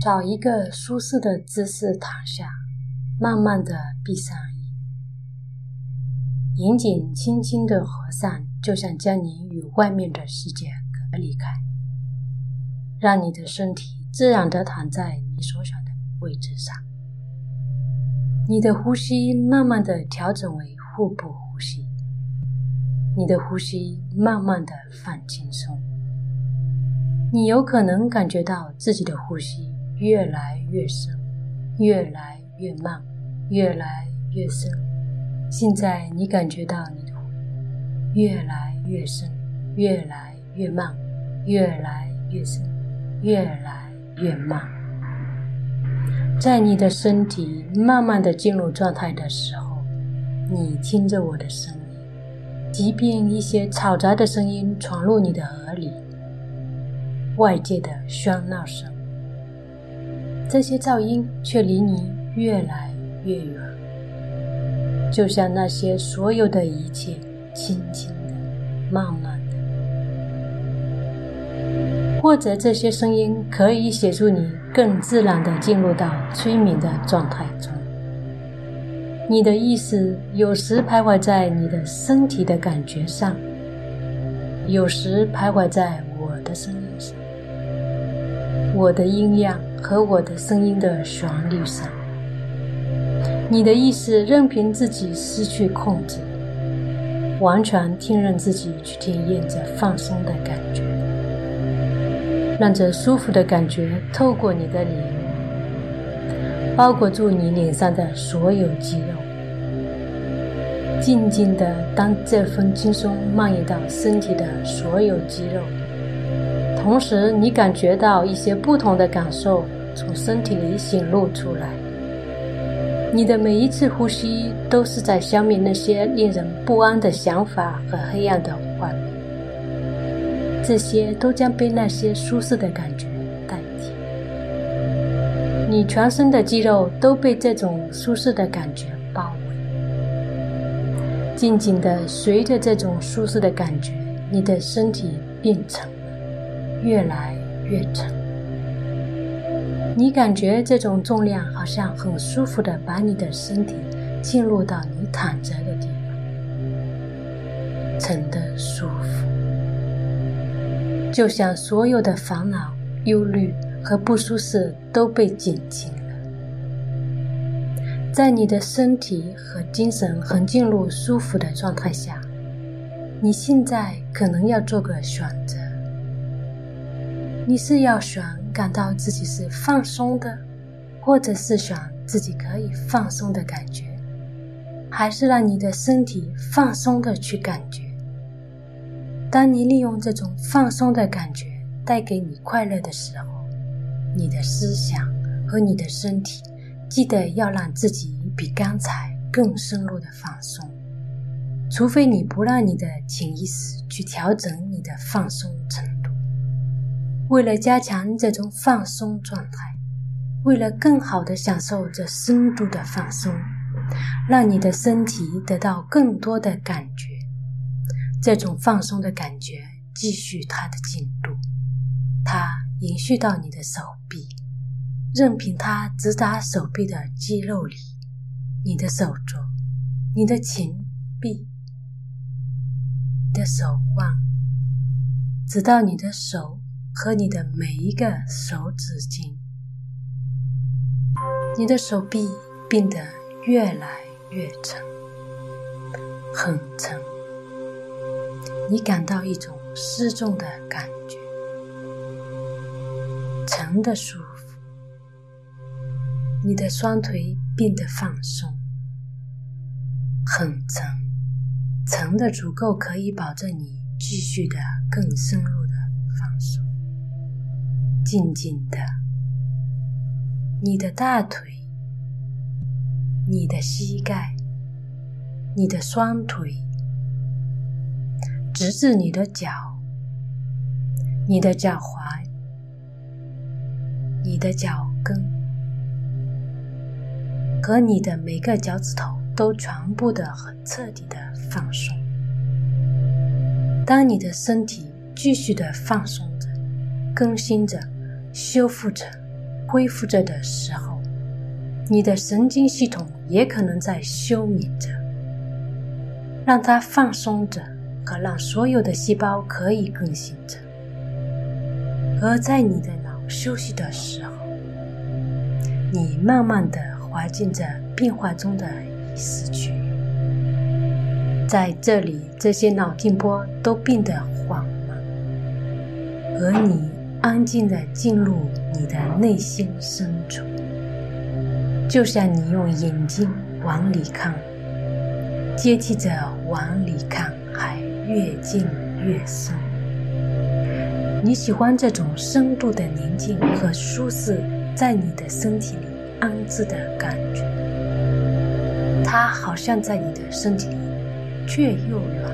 找一个舒适的姿势躺下，慢慢地闭上眼，眼睛轻轻地合上，就像将你与外面的世界隔离开，让你的身体自然地躺在你所想的位置上。你的呼吸慢慢地调整为腹部呼吸，你的呼吸慢慢地放轻松。你有可能感觉到自己的呼吸越来越深，越来越慢，越来越深。现在你感觉到你的呼吸越来越深，越来越慢，越来越深，越来越慢。在你的身体慢慢地进入状态的时候，你听着我的声音，即便一些嘈杂的声音闯入你的耳里，外界的喧闹声，这些噪音却离你越来越远，就像那些所有的一切轻轻的、慢慢的。或者这些声音可以协助你更自然地进入到催眠的状态中。你的意识有时徘徊在你的身体的感觉上，有时徘徊在我的声音上，我的音量和我的声音的旋律上。你的意识任凭自己失去控制，完全听任自己去体验着放松的感觉，让这舒服的感觉透过你的脸，包裹住你脸上的所有肌肉，静静地当这份轻松蔓延到身体的所有肌肉，同时你感觉到一些不同的感受从身体里显露出来。你的每一次呼吸都是在消灭那些令人不安的想法和黑暗的画面，这些都将被那些舒适的感觉代替。你全身的肌肉都被这种舒适的感觉包围，静静地随着这种舒适的感觉，你的身体变沉了，越来越沉。你感觉这种重量好像很舒服地把你的身体进入到你躺着的地方，沉得舒服，就像所有的烦恼、忧虑和不舒适都被减轻了。在你的身体和精神很进入舒服的状态下，你现在可能要做个选择。你是要选感到自己是放松的，或者是选自己可以放松的感觉，还是让你的身体放松的去感觉？当你利用这种放松的感觉带给你快乐的时候，你的思想和你的身体记得要让自己比刚才更深入的放松，除非你不让你的潜意识去调整你的放松程度。为了加强这种放松状态，为了更好地享受这深度的放松，让你的身体得到更多的感觉，这种放松的感觉继续它的进度，它延续到你的手臂，任凭它直达手臂的肌肉里，你的手肘，你的前臂，你的手腕，直到你的手和你的每一个手指尖。你的手臂变得越来越沉，很沉，你感到一种失重的感觉，沉的舒服。你的双腿变得放松，很沉，沉的足够可以保证你继续的更深入的放松。静静的，你的大腿，你的膝盖，你的双腿，直至你的脚，你的脚踝，你的脚跟和你的每个脚趾头都全部的很彻底的放松。当你的身体继续的放松着，更新着，修复着， 恢复着的时候，你的神经系统也可能在休眠着，让它放松着，和让所有的细胞可以更新着。而在你的脑休息的时候，你慢慢地滑进着变化中的意识区域。在这里，这些脑电波都变得缓慢，而你安静地进入你的内心深处，就像你用眼睛往里看，接替着往里看还越进越深。你喜欢这种深度的宁静和舒适在你的身体里安置的感觉，它好像在你的身体里却又软，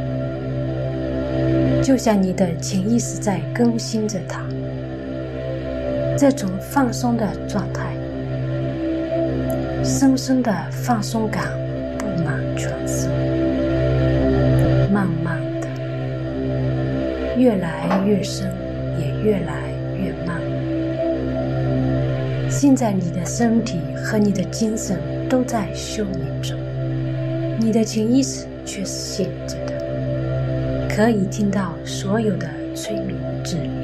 就像你的潜意识在更新着它。这种放松的状态，深深的放松感布满全身，慢慢的越来越深，也越来越慢。现在你的身体和你的精神都在休眠中，你的潜意识却是醒着的，可以听到所有的催眠指令。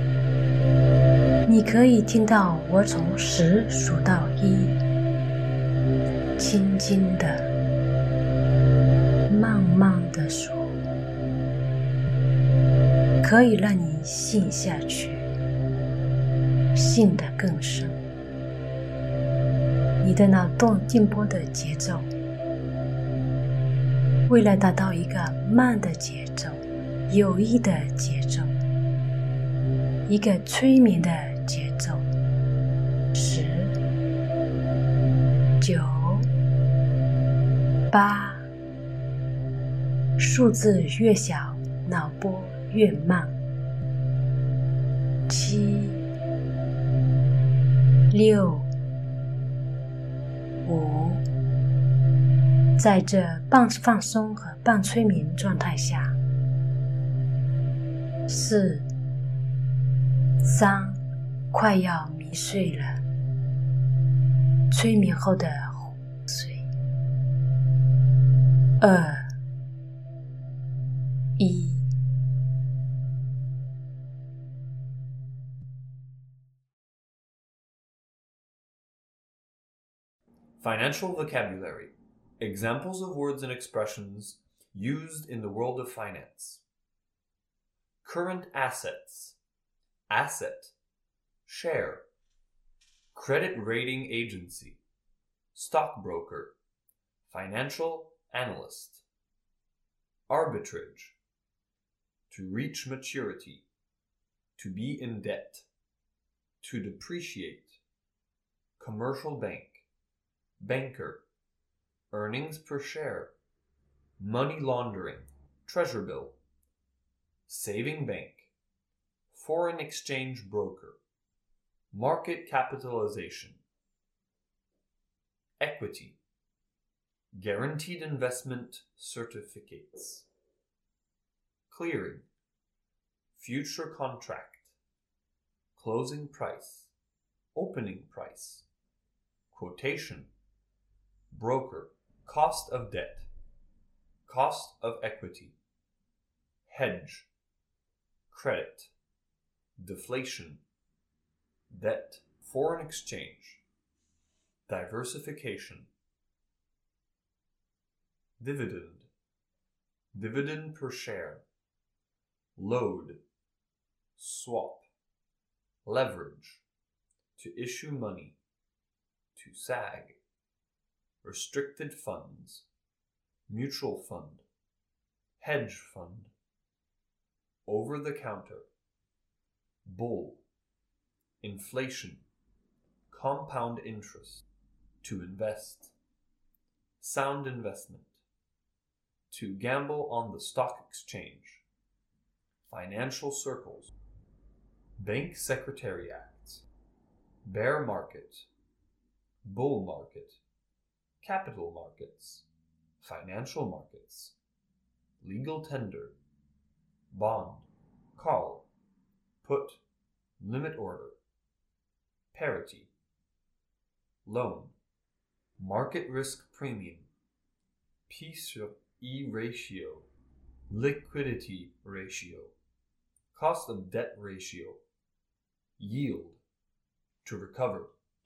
你可以听到我从10数到1，轻轻的、慢慢的数，可以让你陷下去，陷得更深。你的脑电波的节奏，为了达到一个慢的节奏、有益的节奏、一个催眠的节奏，10、9、8，数字越小，脑波越慢。7、6、5，在这半放松和半催眠状态下，4、3，快要迷睡了，催眠后的昏睡。2、1。 Financial vocabulary. Examples of words and expressions used in the world of finance. Current assets. Asset. Share. Credit rating agency. Stockbroker. Financial analyst. Arbitrage. To reach maturity. To be in debt. To depreciate. Commercial bank. Banker. Earnings per share. Money laundering. Treasure bill. Saving bank. Foreign exchange broker. Market capitalization. Equity. Guaranteed investment certificates. Clearing. Future contract. Closing price. Opening price. Quotation. Broker. Cost of debt. Cost of equity. Hedge. Credit. Deflation. Debt. Foreign exchange. Diversification. Dividend. Dividend per share. Load. Swap. Leverage. To issue money. To sag. Restricted funds. Mutual fund. Hedge fund. Over the counter. Bull. Inflation. Compound interest. To invest. Sound investment. To gamble on the stock exchange. Financial circles. Bank Secretary Acts. Bear market. Bull market. Capital markets. Financial markets. Legal tender. Bond. Call. Put. Limit order. parity. Loan, market risk premium, P sur E ratio, liquidity ratio, cost of debt ratio, yield, to recover,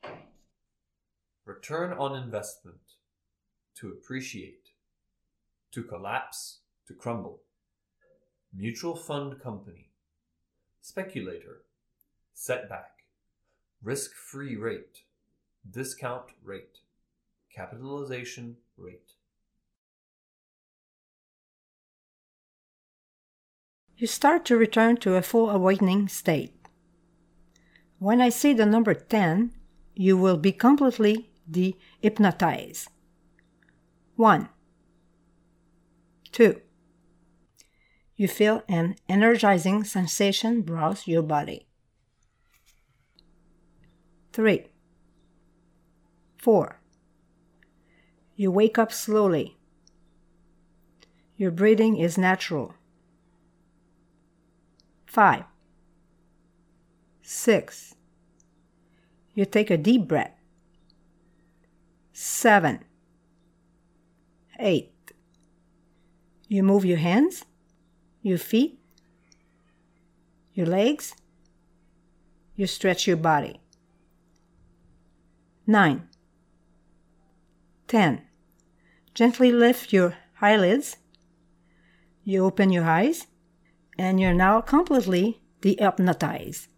return on investment, to appreciate, to collapse, to crumble, mutual fund company, speculator, setback, risk-free rate, discount rate, capitalization rate. You start to return to a full awakening state. When I say the number 10, you will be completely de-hypnotized. 1, 2. You feel an energizing sensation browse your body. 3, 4. You wake up slowly. Your breathing is natural. 5, 6. You take a deep breath. 7, 8. You move your hands, your feet, your legs. You stretch your body. 9, 10. Gently lift your eyelids. You open your eyes, and you're now completely de-hypnotized.